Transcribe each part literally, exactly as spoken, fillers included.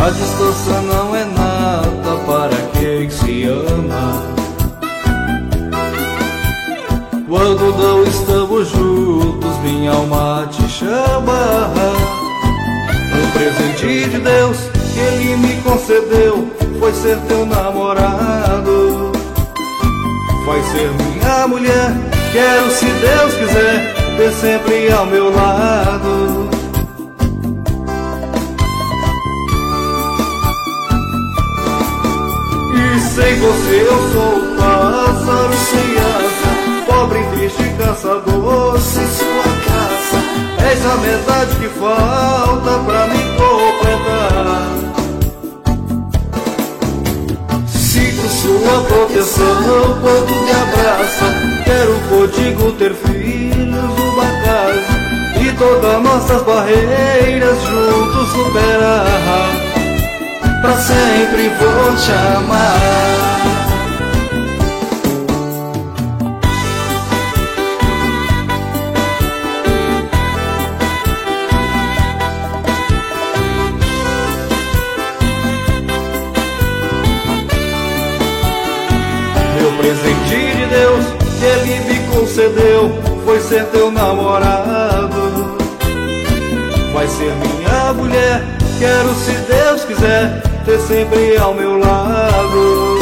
A distância não é nada para quem se ama. Quando não estamos juntos, minha alma te chama. Um presente de Deus que Ele me concedeu foi ser teu namorado. Vai ser minha mulher, quero, se Deus quiser, ter sempre ao meu lado. E sem você eu sou um pássaro sem asa, pobre, triste, caçador sem sua casa. És a metade que falta pra me completar. Sinto sua proteção quando me abraça. Quero contigo ter filhos, uma casa e todas nossas barreiras juntos superar. Pra sempre vou te amar. Meu presente de Deus que Ele me concedeu foi ser teu namorado. Vai ser minha mulher, quero, se Deus quiser, ter sempre ao meu lado.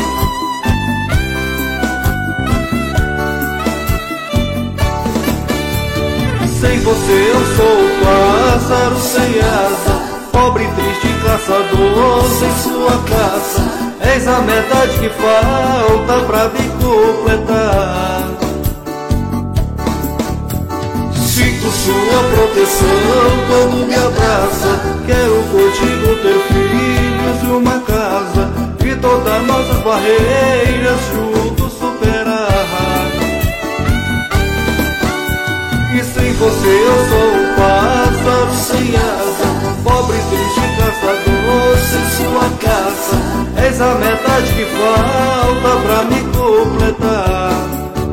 Sem você eu sou um pássaro sem asa, pobre, triste, caçador sem sua caça. És a metade que falta pra me completar. Sinto sua proteção quando me abraça. Quero contigo ter filhos e uma casa e todas nossas barreiras juntos superar. E sem você eu sou um pássaro sem asa, pobre, triste, caçador sem sua caça. És a metade que falta pra me completar.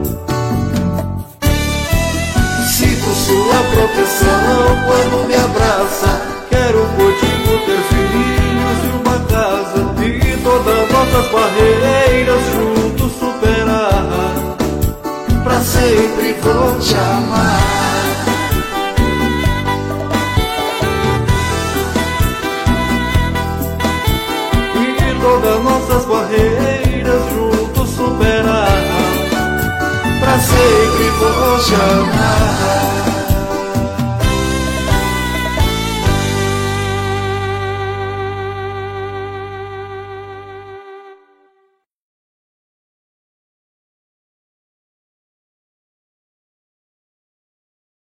Sinto sua proteção quando me abraça. Quero contigo ter filhos e uma casa e todas nossas barreiras juntos superar. Pra sempre vou te amar. Todas nossas barreiras juntos superar. Pra sempre vou te amar.